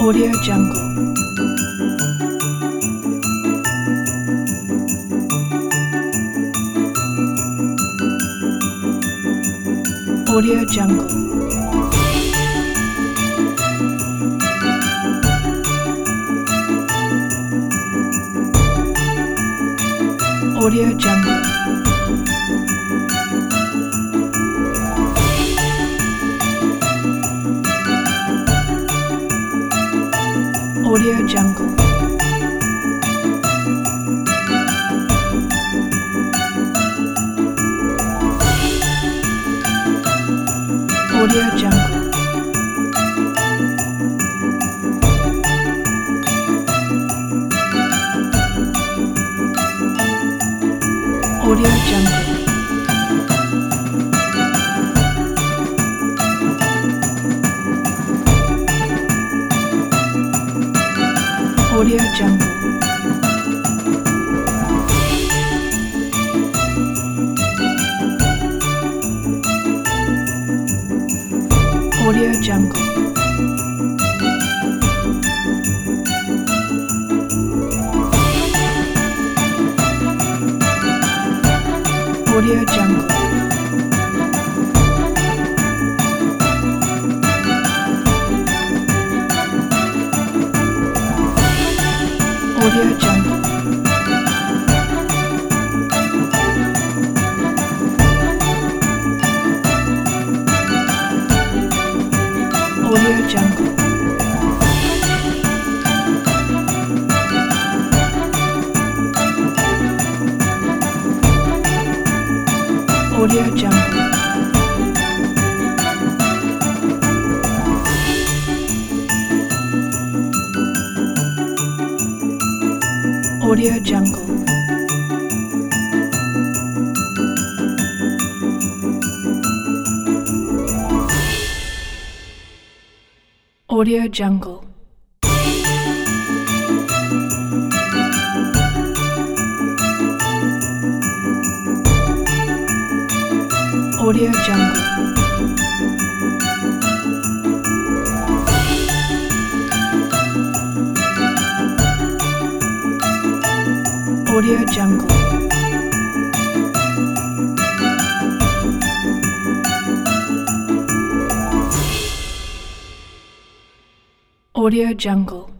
Audio Jungle. Audio Jungle. Audio Jungle. Audio Jungle. Audio Jungle. Audio Jungle. Audio Jungle. Audio Jungle. Audio Jungle. Audio Jungle. Audio Jungle. Audio Jungle. Audio Jungle. Audio Jungle. Audio Jungle. Audio Jungle. Audio Jungle.